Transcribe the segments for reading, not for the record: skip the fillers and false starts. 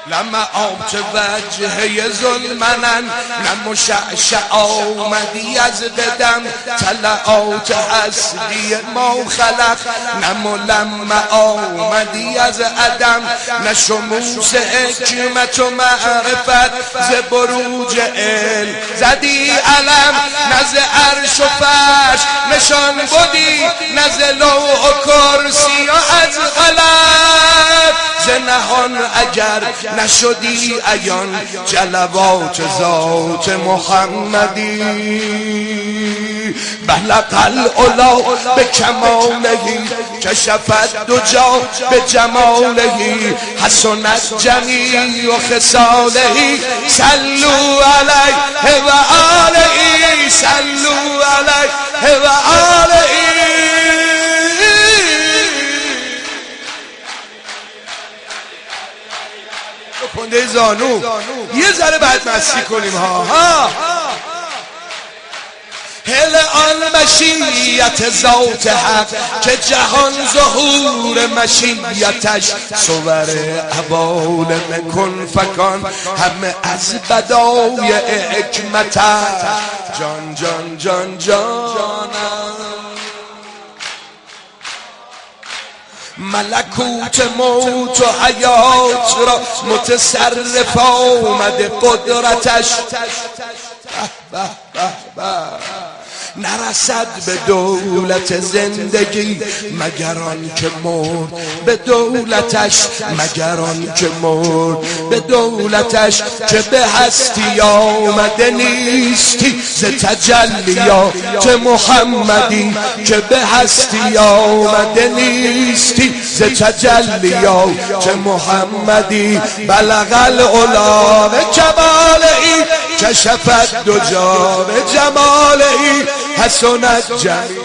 لما آت وجهه ظلمنن نه مشعشع آمدی از بدم طلعات هستی ما خلق نه ملمع آمدی از عدم نه شموس حکمت و معرفت ز بروج علم زدی علم نه ز عرش و فرش نشان بودی نه ز لوح و کرسی و از قلم ز نهان اگر نشدی عیان جلوات ذات محمدی بلغ العلا به کمالهی کشفت دجا به جمالهی حسنت جمیع خصالهی صلوا علیه و آله صلوا علیه و آله کنده زانو یه ذره بعد مستی کنیم ها هل آن مشیت ذات حق که جهان ظهور مشیتش صور عوالم کن فکان همه از بدای حکمت جان جان جان جانم ملکوت موت و حیات را متصرف آمده قدرتش نرسد به دولت زندگی مگر آن که مرد به دولتش مگر آن که مرد به دولتش که به هستی آمده نیستی ز تجلیات محمدی که به هستی آمده نیستی ز تجلیات محمدی بلغ العلا به کمالهی کشفت دجا به جمالهی حسنت جمیع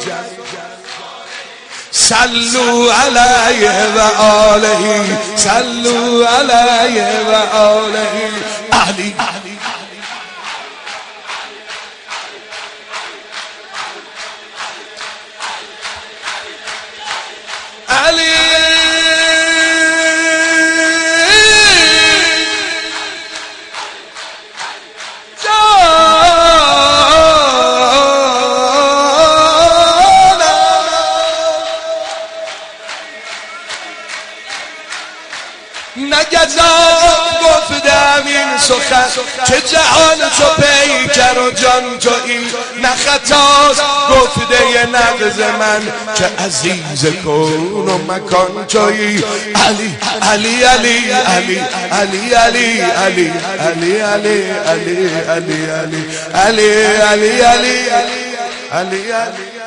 صلوا علیه و آله صلوا علیه و آله علی علی نگذاب گفتم این سخن که جهان تو پیکر و جان تویی نه خطاست گفته نغز من که عزیز کون و مکان تویی علی علی علی علی علی علی علی علی علی علی علی علی علی علی علی علی علی